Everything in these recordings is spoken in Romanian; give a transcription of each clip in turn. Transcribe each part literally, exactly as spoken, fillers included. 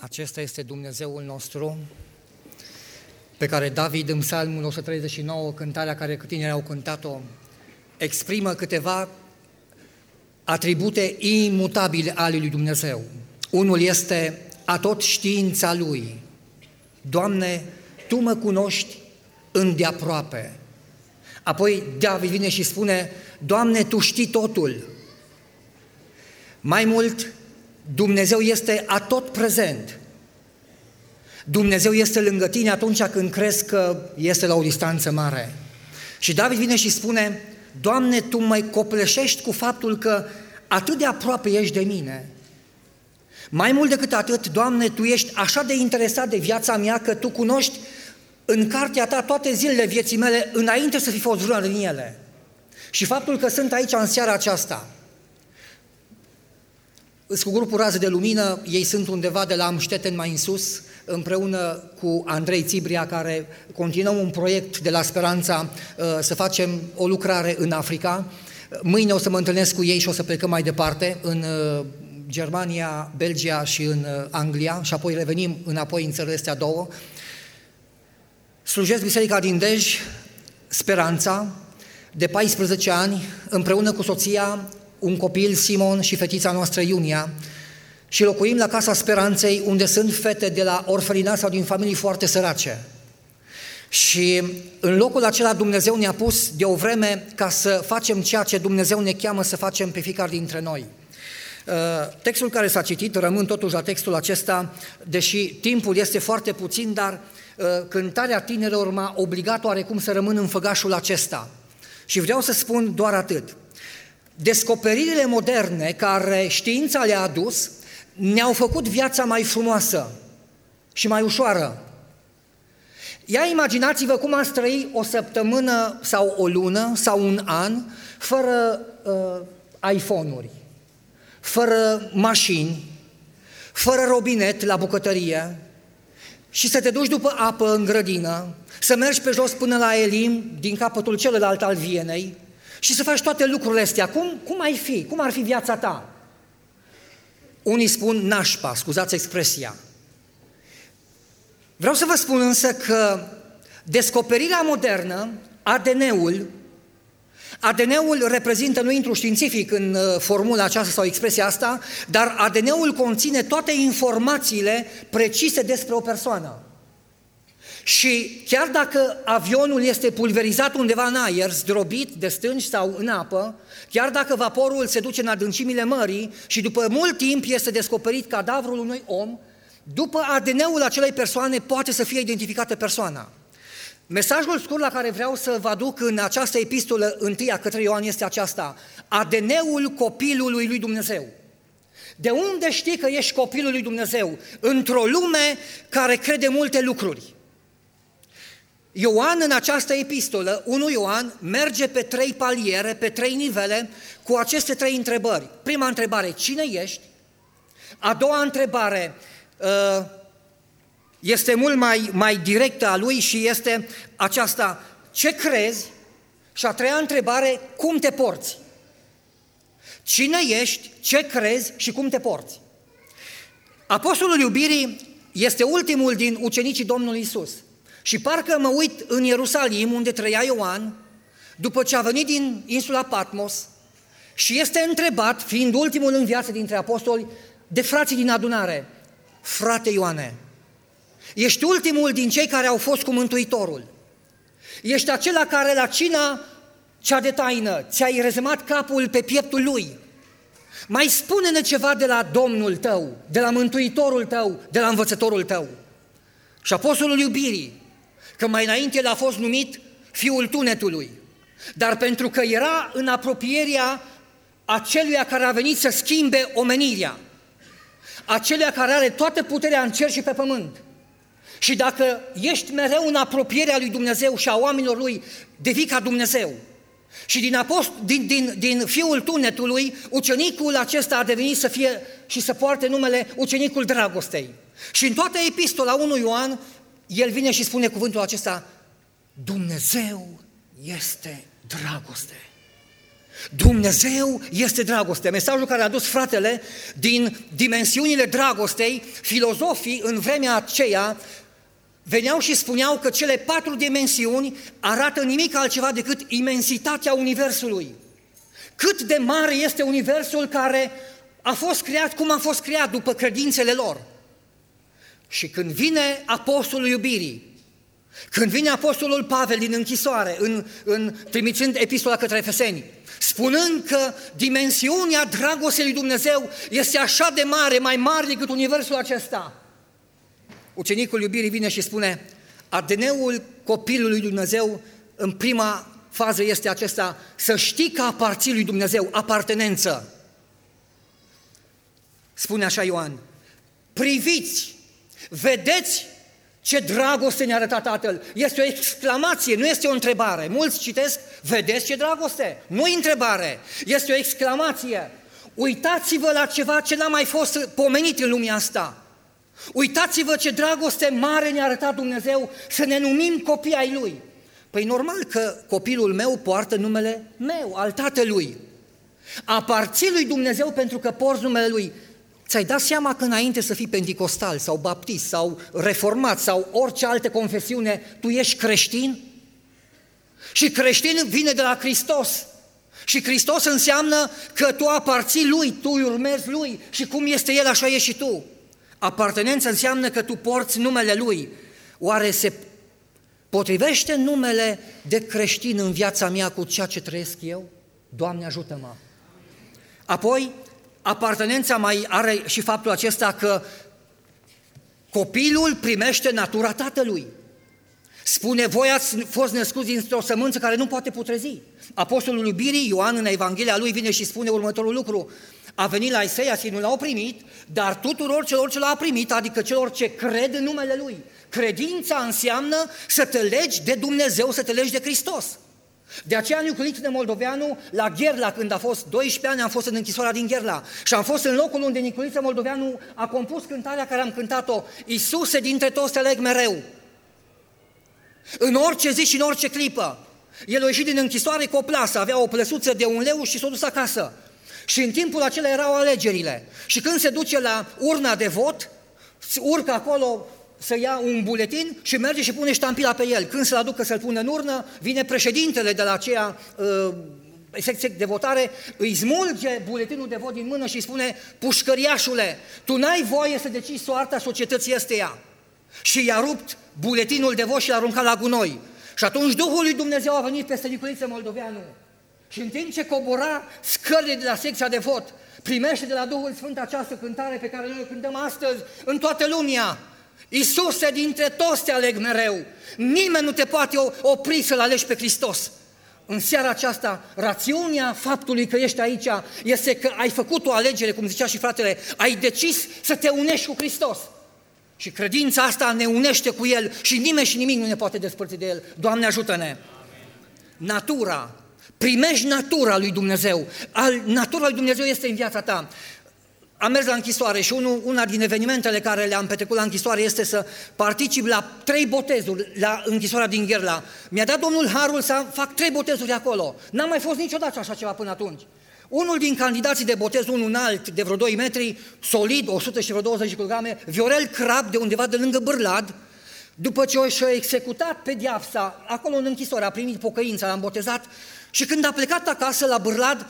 Acesta este Dumnezeul nostru, pe care David în Psalmul o sută treizeci și nouă, cântarea care tineri au cântat-o, exprimă câteva atribute imutabile ale lui Dumnezeu. Unul este atot știința Lui. Doamne, Tu mă cunoști îndeaproape. Apoi David vine și spune, Doamne, Tu știi totul. Mai mult, Dumnezeu este atot prezent. Dumnezeu este lângă tine atunci când crezi că este la o distanță mare. Și David vine și spune, Doamne, Tu mă copleșești cu faptul că atât de aproape ești de mine. Mai mult decât atât, Doamne, Tu ești așa de interesat de viața mea că Tu cunoști în cartea Ta toate zilele vieții mele înainte să fi fost vreuna din ele. Și faptul că sunt aici în seara aceasta, cu grupul Rază de Lumină, ei sunt undeva de la Amstetten mai în sus, împreună cu Andrei Țibria, care continuăm un proiect de la Speranța să facem o lucrare în Africa. Mâine o să mă întâlnesc cu ei și o să plecăm mai departe în Germania, Belgia și în Anglia și apoi revenim înapoi în țările astea două. Slujesc Biserica din Dej, Speranța, de paisprezece ani, împreună cu soția, un copil, Simon, și fetița noastră, Iunia, și locuim la Casa Speranței, unde sunt fete de la orfelinat sau din familii foarte sărace. Și în locul acela Dumnezeu ne-a pus de o vreme ca să facem ceea ce Dumnezeu ne cheamă să facem pe fiecare dintre noi. Textul care s-a citit, rămân totuși la textul acesta, deși timpul este foarte puțin, dar cântarea tinerilor m-a obligat oarecum să rămân în făgașul acesta. Și vreau să spun doar atât. Descoperirile moderne care știința le-a adus ne-au făcut viața mai frumoasă și mai ușoară. Ia imaginați-vă cum ați trăi o săptămână sau o lună sau un an fără uh, iPhone-uri, fără mașini, fără robinet la bucătărie și să te duci după apă în grădină, să mergi pe jos până la Elim, din capătul celălalt al Vienei, și să faci toate lucrurile astea. Cum, cum ai fi? Cum ar fi viața ta? Unii spun nașpa, scuzați expresia. Vreau să vă spun însă că descoperirea modernă, A D N-ul, A D N-ul reprezintă, nu intru științific în formula aceasta sau expresia asta, dar A D N-ul conține toate informațiile precise despre o persoană. Și chiar dacă avionul este pulverizat undeva în aer, zdrobit de stânci sau în apă, chiar dacă vaporul se duce în adâncimile mării și după mult timp este descoperit cadavrul unui om, după A D N-ul acelei persoane poate să fie identificată persoana. Mesajul scurt la care vreau să vă aduc în această epistolă întâia către Ioan este aceasta: A D N-ul copilului lui Dumnezeu. De unde știi că ești copilul lui Dumnezeu? Într-o lume care crede multe lucruri. Ioan în această epistolă, unu Ioan, merge pe trei paliere, pe trei nivele, cu aceste trei întrebări. Prima întrebare, cine ești? A doua întrebare este mult mai, mai directă a lui și este aceasta, ce crezi? Și a treia întrebare, cum te porți? Cine ești, ce crezi și cum te porți? Apostolul iubirii este ultimul din ucenicii Domnului Iisus. Și parcă mă uit în Ierusalim, unde trăia Ioan, după ce a venit din insula Patmos și este întrebat, fiind ultimul în viață dintre apostoli, de frații din adunare: frate Ioane, ești ultimul din cei care au fost cu Mântuitorul. Ești acela care la cina cea de taină ți-ai rezemat capul pe pieptul lui. Mai spune-ne ceva de la Domnul tău, de la Mântuitorul tău, de la învățătorul tău. Și apostolul iubirii, că mai înainte el a fost numit fiul tunetului, dar pentru că era în apropierea aceluia care a venit să schimbe omenirea, aceluia care are toată puterea în cer și pe pământ. Și dacă ești mereu în apropierea lui Dumnezeu și a oamenilor lui, devii ca Dumnezeu. Și din, apost, din, din, din fiul tunetului, ucenicul acesta a devenit să fie și să poarte numele ucenicul dragostei. Și în toată epistola unu Ioan, el vine și spune cuvântul acesta: Dumnezeu este dragoste. Dumnezeu este dragoste. Mesajul care a adus fratele din dimensiunile dragostei, filozofii în vremea aceea veneau și spuneau că cele patru dimensiuni arată nimic altceva decât imensitatea Universului. Cât de mare este Universul care a fost creat cum a fost creat după credințele lor. Și când vine Apostolul Iubirii, când vine Apostolul Pavel din închisoare, în, în, trimițând epistola către Efeseni, spunând că dimensiunea dragostei lui Dumnezeu este așa de mare, mai mare decât universul acesta, ucenicul Iubirii vine și spune: A D N-ul copilului lui Dumnezeu în prima fază este acesta, să știi că aparții lui Dumnezeu, apartenență. Spune așa Ioan: priviți, vedeți ce dragoste ne-a arătat Tatăl. Este o exclamație, nu este o întrebare. Mulți citesc: vedeți ce dragoste? Nu-i întrebare, este o exclamație. Uitați-vă la ceva ce n-a mai fost pomenit în lumea asta. Uitați-vă ce dragoste mare ne-a arătat Dumnezeu să ne numim copii ai Lui. Păi normal că copilul meu poartă numele meu, al tatălui. Aparții lui Dumnezeu pentru că porți numele Lui. Ți-ai dat seama că înainte să fii penticostal sau baptist sau reformat sau orice altă confesiune, tu ești creștin? Și creștin vine de la Hristos. Și Hristos înseamnă că tu aparții Lui, tu îi urmezi Lui și cum este El, așa ești și tu. Apartenență înseamnă că tu porți numele Lui. Oare se potrivește numele de creștin în viața mea cu ceea ce trăiesc eu? Doamne, ajută-mă! Apoi, apartenența mai are și faptul acesta că copilul primește natura tatălui. Spune: voi ați fost născuți dintr-o sămânță care nu poate putrezi. Apostolul Iubirii, Ioan, în Evanghelia lui vine și spune următorul lucru: a venit la Isaia și nu l-au primit, dar tuturor celor ce l-au primit, adică celor ce cred în numele Lui. Credința înseamnă să te legi de Dumnezeu, să te legi de Hristos. De aceea Nicoliță Moldoveanu, la Gherla, când a fost doisprezece ani, am fost în închisoarea din Gherla și am fost în locul unde Nicoliță Moldoveanu a compus cântarea care am cântat-o: Iisuse, dintre toți te aleg mereu. În orice zi și în orice clipă. El a ieșit din închisoare cu o plasă, avea o plăsuță de un leu și s-a dus acasă. Și în timpul acela erau alegerile. Și când se duce la urna de vot, urcă acolo să ia un buletin și merge și pune ștampila pe el. Când se-l aducă să-l pună în urnă, vine președintele de la aceea uh, secție de votare, îi smulge buletinul de vot din mână și îi spune: pușcăriașule, tu n-ai voie să decizi soarta societății ăsteia. Și i-a rupt buletinul de vot și l-a aruncat la gunoi. Și atunci Duhul lui Dumnezeu a venit peste Nicoliță Moldoveanu. Și în timp ce cobora scările de la secția de vot, primește de la Duhul Sfânt această cântare pe care noi o cântăm astăzi în toată lumea: Iisuse, dintre toți te aleg mereu, nimeni nu te poate opri să-L alegi pe Hristos. În seara aceasta, rațiunea faptului că ești aici este că ai făcut o alegere, cum zicea și fratele, ai decis să te unești cu Hristos. Și credința asta ne unește cu El și nimeni și nimic nu ne poate despărți de El. Doamne, ajută-ne! Amin. Natura. Primești natura lui Dumnezeu. Al, natura lui Dumnezeu este în viața ta. Am mers la închisoare și unul, una din evenimentele care le-am petrecut la închisoare este să particip la trei botezuri la închisoarea din Gherla. Mi-a dat Domnul harul să fac trei botezuri acolo. N-am mai fost niciodată așa ceva până atunci. Unul din candidații de botez, unul înalt, de vreo doi metri, solid, o sută și vreo douăzeci de kilograme, Viorel Crab, de undeva de lângă Bârlad, după ce și-a executat pedeapsa, acolo în închisoare, a primit pocăința, l-am botezat, și când a plecat acasă la Bârlad,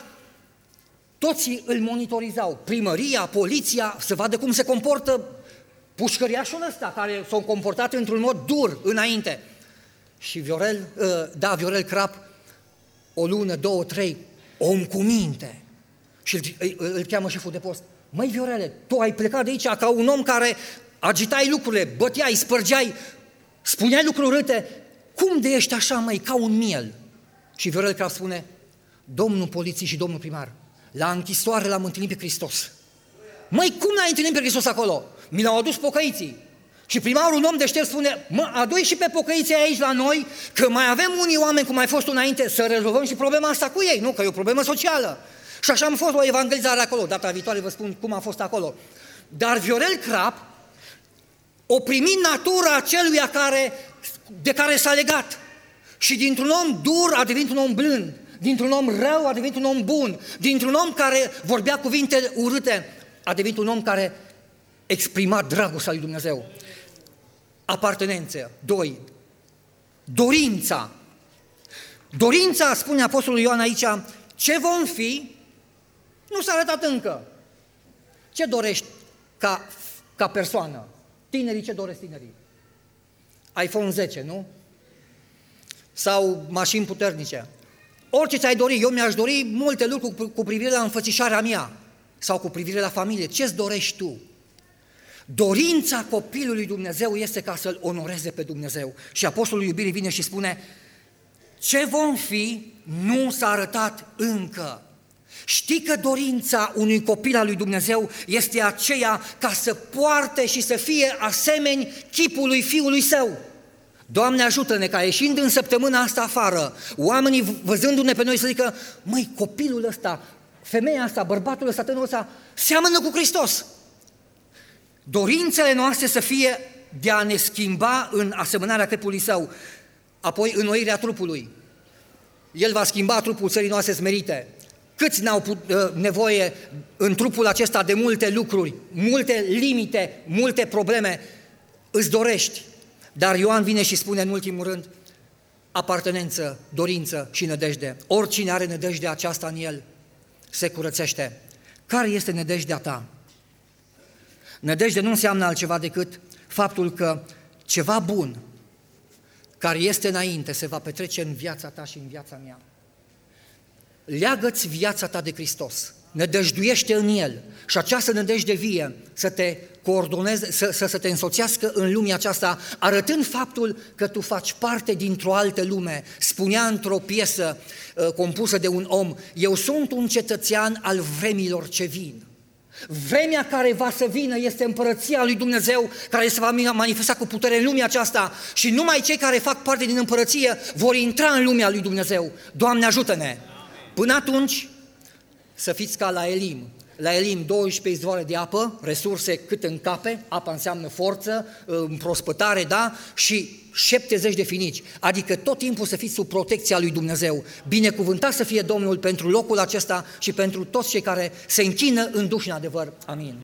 toți îl monitorizau, primăria, poliția, să vadă cum se comportă pușcăriașul ăsta, care s-a comportat într-un mod dur înainte. Și Viorel, da, Viorel Crab, o lună, două, trei, om cu minte. Și îl, îl, îl cheamă șeful de post: măi Viorele, tu ai plecat de aici ca un om care agitai lucrurile, băteai, spărgeai, spuneai lucruri urâte, cum de ești așa, măi, ca un miel? Și Viorel Crab spune: domnul polițist și domnul primar, la închisoare l-am întâlnit pe Hristos. Măi, cum l-ai întâlnit pe Hristos acolo? Mi l-au adus pocăiții. Și primarul, un om deștept, spune: mă, adu-i și pe pocăiții aici la noi, că mai avem unii oameni, cum ai fost înainte, să rezolvăm și problema asta cu ei, nu? Că e o problemă socială. Și așa am fost la o evangelizare acolo, data viitoare vă spun cum a fost acolo. Dar Viorel Crab o primit natura aceluia care, de care s-a legat. Și dintr-un om dur a devenit un om blând. Dintr-un om rău a devenit un om bun. Dintr-un om care vorbea cuvinte urâte a devenit un om care exprima dragostea lui Dumnezeu. Apartenență. Doi. Dorința. Dorința, spune Apostolul Ioan aici, ce vom fi, nu s-a arătat încă. Ce dorești ca, ca persoană? Tinerii, ce doresc tinerii? iPhone zece, nu? Sau mașini puternice. Orice ți-ai dori, eu mi-aș dori multe lucruri cu, cu privire la înfățișarea mea sau cu privire la familie. Ce-ți dorești tu? Dorința copilului Dumnezeu este ca să-L onoreze pe Dumnezeu. Și Apostolul Iubirii vine și spune, ce vom fi nu s-a arătat încă. Știi că dorința unui copil al lui Dumnezeu este aceea ca să poarte și să fie asemeni chipului Fiului Său. Doamne, ajută-ne ca ieșind în săptămâna asta afară, oamenii văzându-ne pe noi să zică, măi, copilul ăsta, femeia asta, bărbatul ăsta, tânărul ăsta, seamănă cu Hristos. Dorințele noastre să fie de a ne schimba în asemănarea chipului Său, apoi înnoirea trupului. El va schimba trupul țării noastre smerite. Câți n-au nevoie în trupul acesta de multe lucruri, multe limite, multe probleme, îți dorești. Dar Ioan vine și spune în ultimul rând, apartenență, dorință și nădejde. Oricine are nădejdea aceasta în el, se curățește. Care este nădejdea ta? Nădejde nu înseamnă altceva decât faptul că ceva bun care este înainte se va petrece în viața ta și în viața mea. Leagă-ți viața ta de Hristos, nădăjduiește în El și această nădejde vie să te coordoneze, să, să, să te însoțească în lumea aceasta, arătând faptul că tu faci parte dintr-o altă lume. Spunea într-o piesă uh, compusă de un om, eu sunt un cetățean al vremilor ce vin. Vremea care va să vină este împărăția lui Dumnezeu, care se va manifesta cu putere în lumea aceasta și numai cei care fac parte din împărăție vor intra în lumea lui Dumnezeu. Doamne, ajută-ne! Până atunci, să fiți ca la Elim. La Elim, douăsprezece izvoare de apă, resurse cât în cape, apa înseamnă forță, împrospătare, da? Și șaptezeci de finici, adică tot timpul să fiți sub protecția lui Dumnezeu. Binecuvântat să fie Domnul pentru locul acesta și pentru toți cei care se închină în duh și în adevăr. Amin.